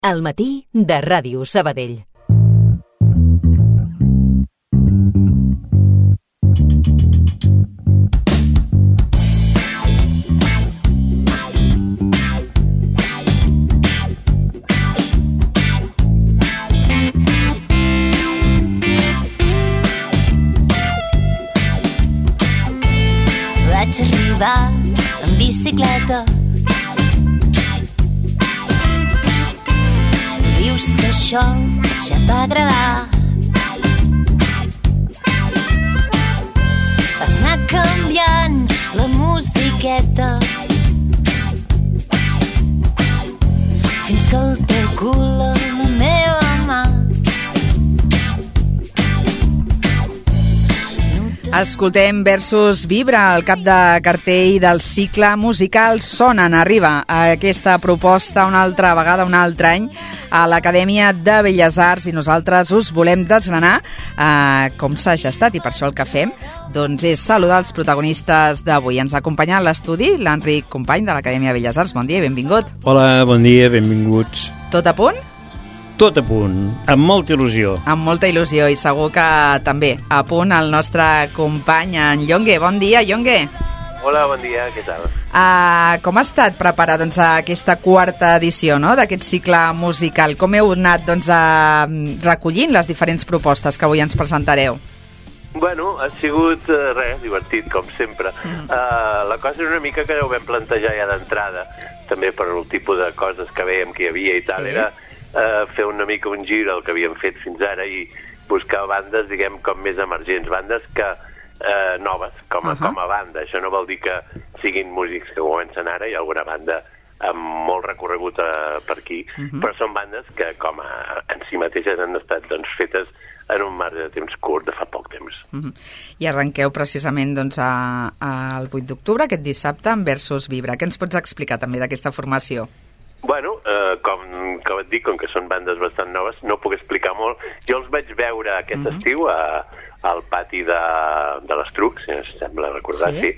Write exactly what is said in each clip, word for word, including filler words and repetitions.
Al matí de Ràdio Sabadell. Vaig arribar en bicicleta. Dius que això ja et va agradar. Vas anar canviant la musiqueta fins que el teu cul a la meva mà. Escoltem Versus Vibra, el cap de cartell del cicle musical Sonen. Arriba a aquesta proposta una altra vegada, un altre any, a l'Acadèmia de Belles Arts, i nosaltres us volem desgranar eh, com s'ha gestat, i per això el que fem doncs, és saludar els protagonistes d'avui. Ens acompanya a l'estudi l'Enric Company de l'Acadèmia de Belles Arts. Bon dia i benvingut. Hola, bon dia, benvinguts. Tot a punt? Tot a punt, amb molta il·lusió. Amb molta il·lusió, i segur que també a punt el nostre company, en Llongue. Bon dia, Llongue. Hola, bon dia, què tal? Uh, com ha estat preparar doncs, aquesta quarta edició, no?, d'aquest cicle musical? Com heu anat doncs, a, recollint les diferents propostes que avui ens presentareu? Bueno, ha sigut uh, res, divertit, com sempre. Mm. Uh, la cosa era una mica que ho vam plantejar ja d'entrada, també per el tipus de coses que veiem que hi havia i tal, sí. Era uh, fer una mica un gir al que havíem fet fins ara i buscar bandes, diguem, com més emergents, bandes que uh, noves, com a, uh -huh. com a banda. Això no vol dir que siguin músics que comencen ara, hi ha alguna banda amb molt recorregut uh, per aquí, uh -huh. però són bandes que com a, en si mateixes han estat doncs, fetes en un marge de temps curt, de fa poc temps. Uh-huh. I arrenqueu precisament doncs, a, a, el vuit d'octubre, aquest dissabte, amb Versus Vibra. Què ens pots explicar també d'aquesta formació? Bueno, eh, com, com et dic, com que són bandes bastant noves, no puc explicar molt. Jo els vaig veure aquest uh-huh. estiu a, al pati de, de l'Estruc, si em sembla recordar, sí. sí,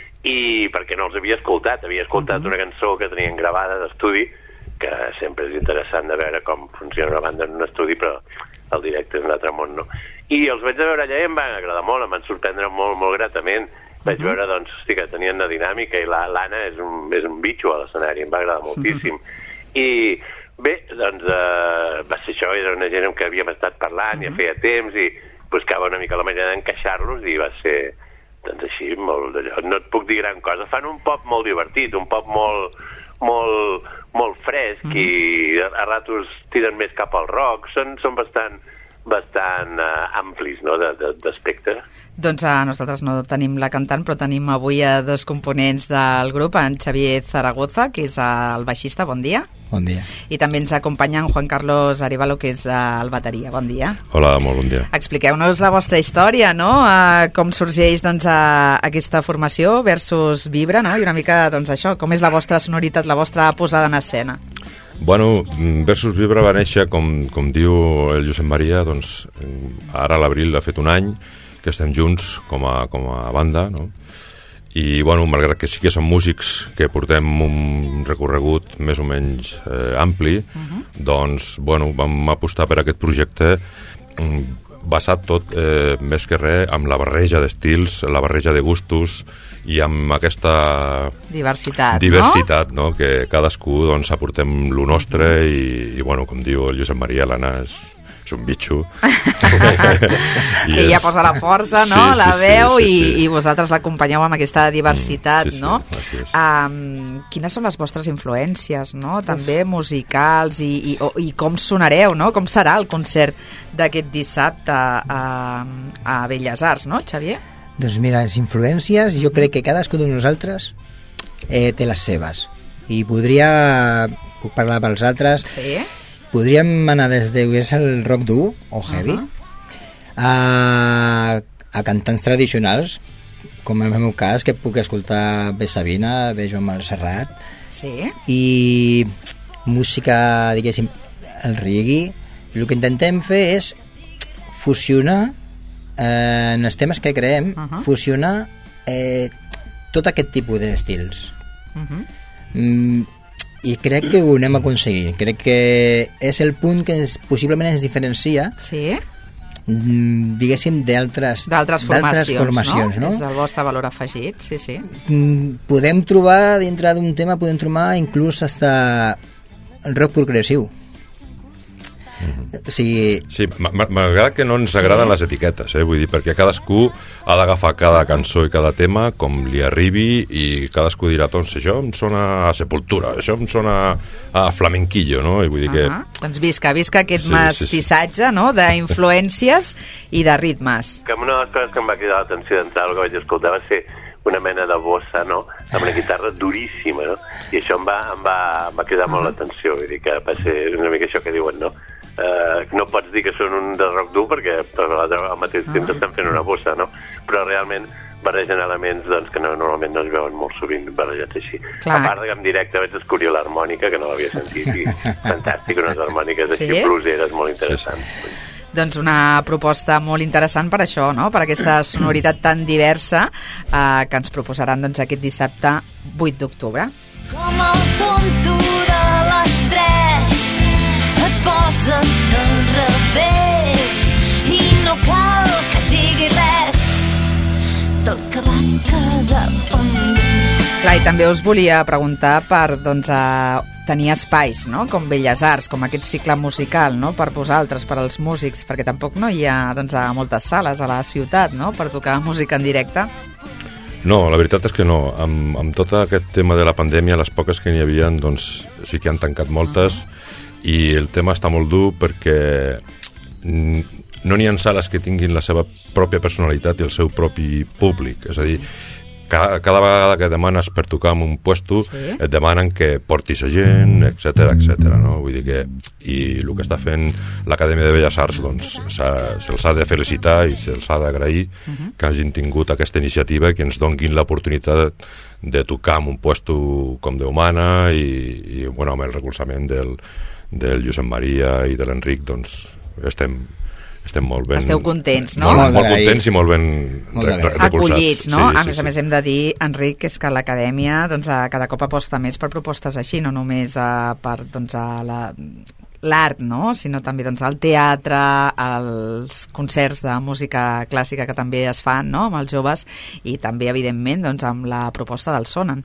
i perquè no els havia escoltat, havia escoltat uh-huh. una cançó que tenien gravada d'estudi, que sempre és interessant de veure com funciona una banda en un estudi, però el directe és un altre món, no? I els vaig veure allà i em van agradar molt, em van sorprendre molt, molt gratament. Vaig uh-huh. veure, doncs, hosti, que tenien una dinàmica, i l'Anna és, un, és un bitxo a l'escenari, em va agradar moltíssim. Uh-huh. I bé, doncs, eh, va ser això, era una gent amb què havíem estat parlant, uh-huh. ja feia temps, i buscava una mica la manera d'encaixar-los, i va ser, doncs, així, molt d'allò. No et puc dir gran cosa. Fan un pop molt divertit, un pop molt, molt, molt fresc, uh-huh. i a, a ratos tiren més cap al rock, són, són bastant... bastant uh, amplis, no?, d'aspecte. Doncs uh, nosaltres no tenim la cantant, però tenim avui a dos components del grup, en Xavier Zaragoza, que és el baixista. Bon dia. Bon dia. I també ens acompanya en Juan Carlos Arevalo, que és uh, el bateria. Bon dia. Hola, molt bon dia. Expliqueu-nos la vostra història, no?, uh, com sorgeix doncs, uh, aquesta formació Versus Vibra, no?, i una mica, doncs, això, com és la vostra sonoritat, la vostra posada en escena. Bueno, Versus Vibra va néixer, com, com diu el Josep Maria, doncs, ara a l'abril ha fet un any que estem junts com a, com a banda, no? I, bueno, malgrat que sí que som músics que portem un recorregut més o menys eh, ampli, uh-huh. doncs, bueno, vam apostar per aquest projecte basat tot, eh, més que res, amb la barreja d'estils, la barreja de gustos, i amb aquesta diversitat, diversitat no? no? Que cadascú doncs, aportem lo nostre, i, i bueno, com diu el Josep Maria, l'Anna és, és un bitxo. I ella és... posa la força, no? Sí, la sí, veu, sí, sí, sí. I, i vosaltres l'acompanyeu amb aquesta diversitat, mm, sí, sí, no? Sí, um, quines són les vostres influències, no? També musicals, i, i, i com sonareu, no? Com serà el concert d'aquest dissabte a, a Belles Arts, no, Xavier? Doncs mira, les influències, jo crec que cadascú de nosaltres eh, té les seves. I podria, puc parlar pels altres, sí? Podríem anar des de el rock dur o heavy, uh-huh. a, a cantants tradicionals, com en el meu cas, que puc escoltar bé Sabina, bé Joan Manuel Serrat, sí? I música, diguéssim, el reggae. I el que intentem fer és fusionar eh, en els temes que creem, uh-huh. fusionar eh, tot aquest tipus d'estils. Uh-huh. Mm, i crec que ho anem a aconseguir. Crec que és el punt que ens, possiblement ens diferencia, sí? diguéssim, d'altres d'altres formacions, formacions, no? no? És el vostre valor afegit, sí, sí. Podem trobar, dintre d'un tema, podem trobar inclús hasta el rock progressiu. Mm-hmm. O sigui... Sí, m'agrada que no ens agraden les etiquetes, eh? Vull dir, perquè cadascú ha d'agafar cada cançó i cada tema com li arribi i cadascú dirà, doncs això em sona a Sepultura, això em sona a flamenquillo, no? I vull dir que... Uh-huh. Doncs visca, visca aquest sí, mestissatge, sí, sí. no?, d'influències i de ritmes. Que una de les coses que em va cridar l'atenció d'entrar, el que vaig escoltar, va ser una mena de bossa, no?, amb una guitarra duríssima, no? I això em va, em va, em va cridar uh-huh. molt l'atenció, vull dir que va ser una mica això que diuen, no? Uh, no pots dir que són un de rock dur perquè per al mateix temps estan fent una bossa, no? Però realment barregen elements doncs, que no, normalment no es veuen molt sovint barrejats així. Clar. A part que en directe vaig descobrir l'harmònica, que no l'havia sentit, i fantàstic, unes harmòniques així sí? blueseres molt interessants. Sí, sí. Doncs una proposta molt interessant per això, no?, per aquesta sonoritat tan diversa eh, que ens proposaran doncs, aquest dissabte vuit d'octubre. Com el tonto de les tres et poses del revés i no cal que et digui res del que va quedar pendent. Clar, i també us volia preguntar per doncs, a tenir espais, no?, com Belles Arts, com aquest cicle musical, no?, per vosaltres, per als músics, perquè tampoc no hi ha doncs, a moltes sales a la ciutat, no?, per tocar música en directe. No, la veritat és que no. Amb, amb tot aquest tema de la pandèmia, les poques que n'hi havia, doncs sí que han tancat moltes, i el tema està molt dur perquè no n'hi ha sales que tinguin la seva pròpia personalitat i el seu propi públic. És a dir, cada, cada vegada que demanes per tocar en un puesto, sí? et demanen que portis a gent, etcètera, etcètera, no? Vull dir que... I el que està fent l'Acadèmia de Belles Arts, doncs, se'ls ha de felicitar i se'ls ha d'agrair uh-huh. que hagin tingut aquesta iniciativa i que ens donguin l'oportunitat de tocar en un puesto com Déu mana i, i bueno, amb el recolzament del, del Josep Maria i de l'Enric, doncs, estem... estem molt ben... Esteu contents, no? Molt, molt contents i molt ben molt re, re, acollits, no? Sí, a sí, més sí. a més hem de dir, Enric, que és que l'acadèmia doncs, cada cop aposta més per propostes així, no només uh, per doncs, la, l'art, no? Sinó també doncs, el teatre, els concerts de música clàssica que també es fan, no?, amb els joves, i també, evidentment, doncs, amb la proposta del Sonen.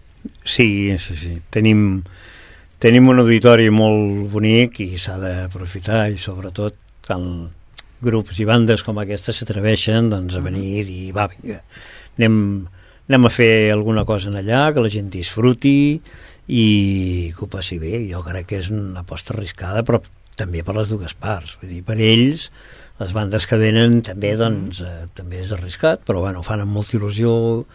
Sí, sí, sí. Tenim, tenim un auditori molt bonic i s'ha d'aprofitar, i sobretot tant grups i bandes com aquestes s'atreveixen doncs, a venir i dir, va, vinga, anem, anem a fer alguna cosa en allà, que la gent disfruti i que ho passi bé. Jo crec que és una aposta arriscada, però també per les dues parts. Vull dir, per ells, les bandes que venen també, doncs, eh, també és arriscat, però bueno, ho fan amb molta il·lusió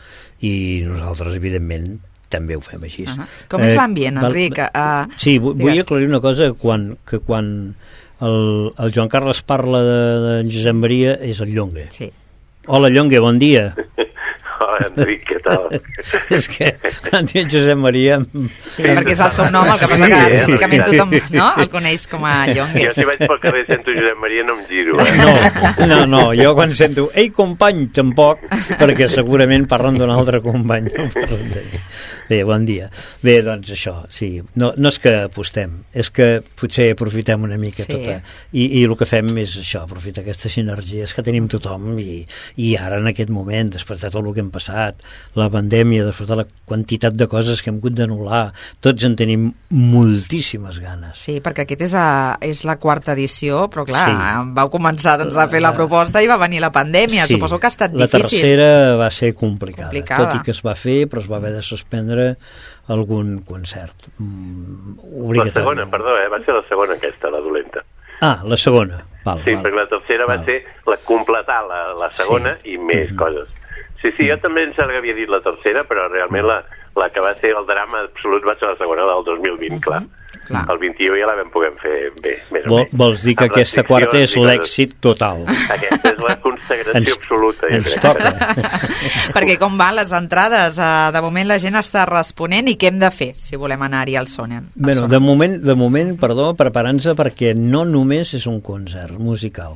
i nosaltres, evidentment, també ho fem així. Uh-huh. Com és l'ambient, eh, Enric? Uh, sí, vull, vull aclarir una cosa, quan, que quan el, el Joan Carles parla de, de Josep Maria és el Llongue. Sí. Hola, Llongue, bon dia. Hola, Enric, què tal? És que quan diu Josep Maria... Sí, perquè és el seu nom, el que passa que Sí, físicament eh? tothom, no?, el coneix com a Llongue. Jo si vaig pel carrer i sento Josep Maria no em giro, eh? No, no, no, jo quan sento ei, company, tampoc, perquè segurament parlen d'un altre company. No parlen d'ell. Bé, bon dia. Bé, doncs això, sí, no, no és que apostem, és que potser aprofitem una mica Sí. tota, i, i el que fem és això, aprofitar aquestes sinergies que tenim tothom, i, i ara en aquest moment, després de tot el que hem passat, la pandèmia, després de la quantitat de coses que hem hagut d'anul·lar, tots en tenim moltíssimes ganes. Sí, perquè aquest és, a, és la quarta edició, però clar, Sí. vau començar doncs, a fer la proposta i va venir la pandèmia. Sí, Suposo que ha estat la difícil. tercera va ser complicada, Complicada. tot i que es va fer, però es va haver de suspendre algun concert. Mm, La obligatori. segona, perdó, eh? Va ser la segona aquesta, la dolenta. Ah, la segona. Val, Sí, val. perquè la tercera va Val. ser la completar la, la segona Sí. i més Mhm. coses. Sí, sí, jo també em sembla que havia dit la tercera, però realment la, la que va ser el drama absolut va ser la segona del dos mil vint, clar. Clar. El vint-i-u ja la vam poder fer bé, més o Vol, menys. vols dir que Amb aquesta quarta és restriccions i coses. l'èxit total. Aquesta és la consagració Ens- absoluta. jo ens crec. toca. Perquè com van les entrades? Uh, de moment la gent està responent i què hem de fer si volem anar-hi al Sonen? Bueno, de moment, de moment, perdó, preparant-se perquè no només és un concert musical.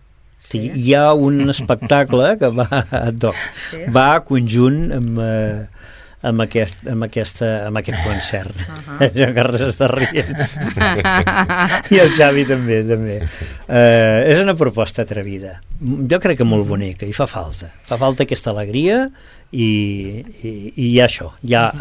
Sí. Hi ha un espectacle que va ad hoc, Sí. va conjunt amb, eh, amb aquest, amb aquesta, amb aquest concert. Uh-huh. Jo encara s'està rient. I el Xavi també, també. Uh, és una proposta atrevida. Jo crec que molt bonica i fa falta. Fa falta aquesta alegria i, i, i hi ha això. Hi ha,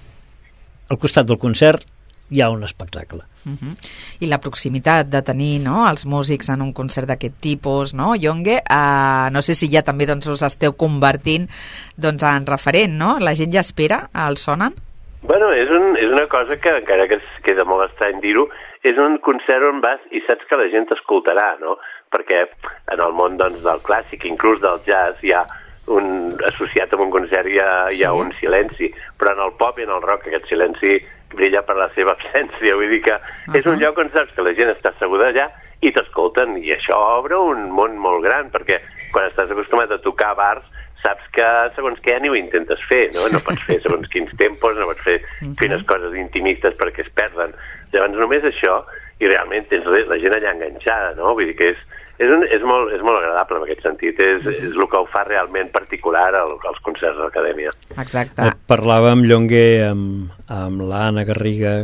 al costat del concert hi ha un espectacle. Uh-huh. I la proximitat de tenir, no, els músics en un concert d'aquest tipus, no, Yongue, uh, no sé si ja també doncs, us esteu convertint doncs, en referent, no? La gent ja espera, el sonen? Bueno, és, un, és una cosa que, encara que es queda molt estrany dir-ho, és un concert on vas i saps que la gent t'escoltarà, no? Perquè en el món doncs, del clàssic, inclús del jazz, hi ha un, associat amb un concert hi ha, sí. hi ha un silenci, però en el pop i en el rock aquest silenci brilla per la seva absència, vull dir que uh-huh. és un lloc on saps que la gent està asseguda allà i t'escolten, i això obre un món molt gran, perquè quan estàs acostumat a tocar a bars saps que segons què ni ho intentes fer, no? No pots fer segons quins tempos, no pots fer uh-huh. fines coses intimistes perquè es perden. Llavors només això, i realment tens la gent allà enganxada, no? Vull dir que és, és, un, és, molt, és molt agradable en aquest sentit, és, és el que ho fa realment particular al, als concerts de l'Acadèmia. Exacte. Eh, parlava amb Llonguer, amb, amb l'Anna Garriga,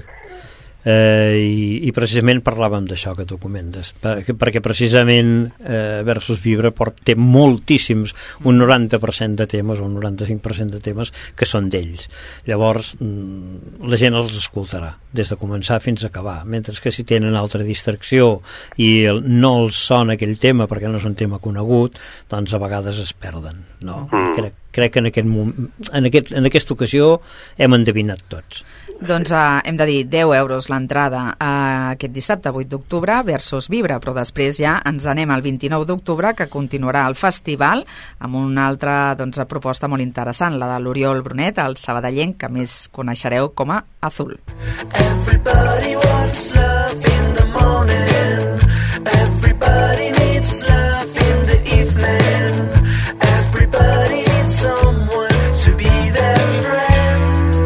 eh, i, i precisament parlàvem d'això que tu comentes, perquè, perquè precisament eh, Versus Vibra port, té moltíssims, un noranta per cent de temes, un noranta-cinc per cent de temes que són d'ells. Llavors la gent els escoltarà des de començar fins a acabar, mentre que si tenen altra distracció i no els sona aquell tema perquè no és un tema conegut, doncs a vegades es perden, no? Mm. Crec, crec que en, aquest, en, aquest, en aquesta ocasió hem endevinat tots. Doncs uh, hem de dir deu euros l'entrada uh, aquest dissabte vuit d'octubre Versus Vibra, però després ja ens anem al vint-i-nou d'octubre, que continuarà el festival amb una altra doncs, proposta molt interessant, la de l'Oriol Brunet, el sabadellenc, que més coneixereu com a Azul. Everybody wants love in the morning. Everybody needs love in the evening. Everybody needs someone to be their friend.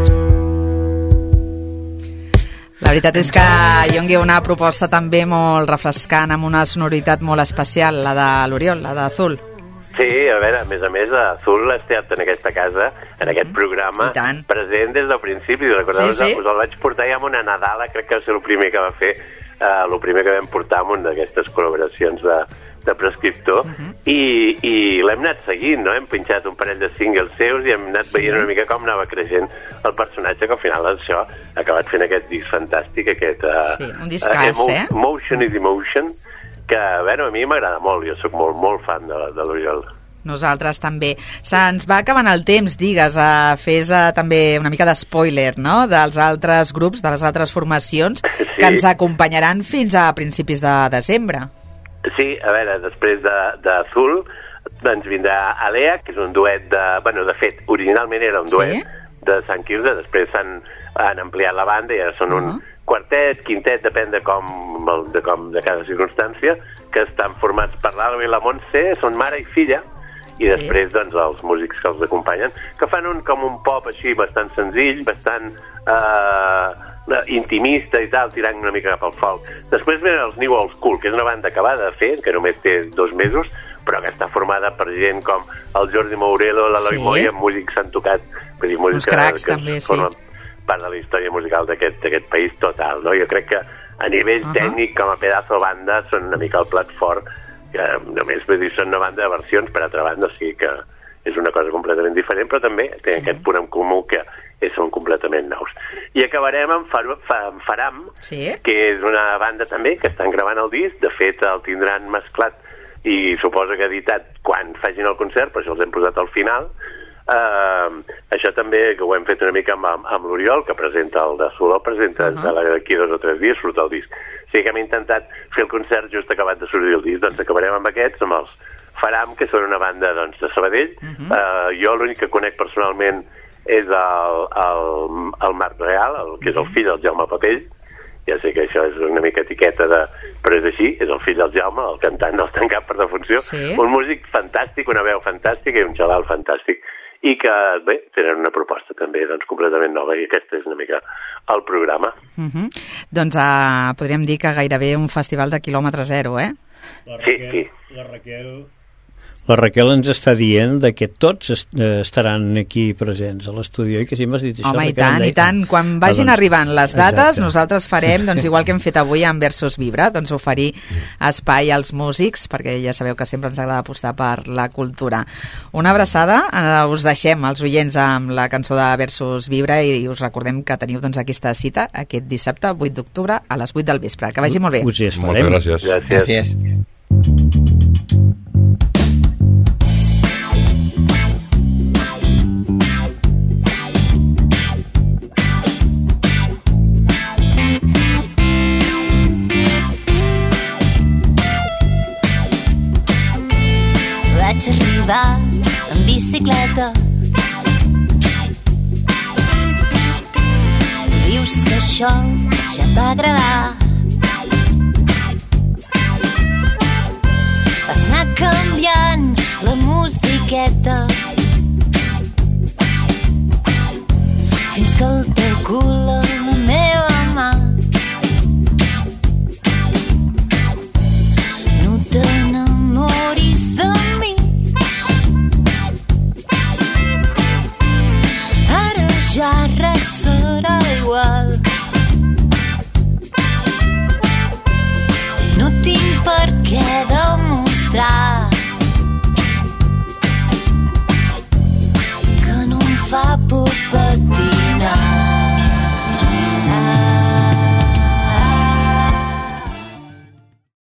La veritat és que Yongue, una proposta també molt refrescant, amb una sonoritat molt especial, la de l'Oriol, la d'Azul. Sí, a veure, a més a més, Azul ha estat en aquesta casa, en aquest programa, present des del principi. Recordeu, sí, sí. Us el vaig portar ja amb una Nadala, crec que va ser el primer que va fer, uh, el primer que vam portar amb una d'aquestes col·laboracions de, de prescriptor, uh-huh. i, i l'hem anat seguint, no? Hem pinxat un parell de singles seus i hem anat sí. veient una mica com anava creixent el personatge, que al final d'això ha acabat fent aquest disc fantàstic, aquest... Uh, sí, un discàs, uh, eh? Motion is Emotion, que, bueno, a mi m'agrada molt, jo sóc molt, molt fan de, de l'Oriol. Nosaltres també. Se'ns va acabant el temps, digues, uh, fes uh, també una mica de spoiler, no?, dels altres grups, de les altres formacions, sí. que ens acompanyaran fins a principis de desembre. Sí, a veure, després d'Azul ens vindrà Alea, que és un duet de... Bueno, de fet, originalment era un duet sí? de Sant Quirze, després han, han ampliat la banda i ara són uh-huh. un quartet, quintet, depèn de com, de com de cada circumstància, que estan formats per l'Alba i la Montse, són mare i filla, i després sí. doncs els músics que els acompanyen, que fan un, com un pop així bastant senzill, bastant eh, intimista i tal, tirant una mica cap al folk. Després venen els New Old School, que és una banda acabada de fer, que només té dos mesos, però que està formada per gent com el Jordi Mourelo, l'Eloi sí. Moya, músics que han tocat, vull dir, músics que, cracs, que també, formen sí. part de la història musical d'aquest país total, no? Jo crec que a nivell uh-huh. tècnic, com a pedazo banda, són una mica el plat fort, que només vull dir, són una banda de versions, per altra banda, o sigui que és una cosa completament diferent, però també té uh-huh. aquest punt en comú que són completament nous. I acabarem amb, Far amb Faram, sí. que és una banda també que estan gravant el disc, de fet el tindran mesclat i suposo que editat quan facin el concert, per això els hem posat al final. Uh, això també, que ho hem fet una mica amb, amb l'Oriol, que presenta el de Soló, presenta uh-huh. d'aquí dos o tres dies, surt el disc. O sigui que hem intentat fer el concert just acabat de sortir el disc, doncs acabarem amb aquests, amb els Faram, que són una banda doncs, de Sabadell. Uh-huh. uh, jo l'únic que conec personalment és el, el, el Marc Real, el, que és el fill del Jaume Papell. Ja sé que això és una mica etiqueta de... però és així, és el fill del Jaume, el cantant del Tancat per defunció. Sí. Un músic fantàstic, una veu fantàstica i un xaval fantàstic. I que, bé, tenen una proposta també doncs, completament nova, i aquesta és una mica el programa. Uh-huh. Doncs uh, podríem dir que gairebé un festival de quilòmetre zero, eh? La Raquel, sí, sí. La Raquel la Raquel ens està dient de que tots est estaran aquí presents a l'estudi, oi? Que sí m'has dit això? Home, i Raquel, tant, i tant. Quan vagin ah, doncs, arribant les dates, exacte. nosaltres farem, doncs, igual que hem fet avui amb Versus Vibra, doncs oferir espai als músics, perquè ja sabeu que sempre ens agrada apostar per la cultura. Una abraçada, eh, us deixem els oients amb la cançó de Versus Vibra i us recordem que teniu doncs, aquesta cita aquest dissabte, vuit d'octubre, a les vuit del vespre. Que vagi molt bé. Us hi esperem. Moltes gràcies. Gràcies. Gràcies. Vaig arribar en bicicleta. Dius que això ja t'agrada. Vas anar canviant la musiqueta fins que el teu cul a la meva mà. No t'enamoris de mi. Ara ja res serà igual. No tinc per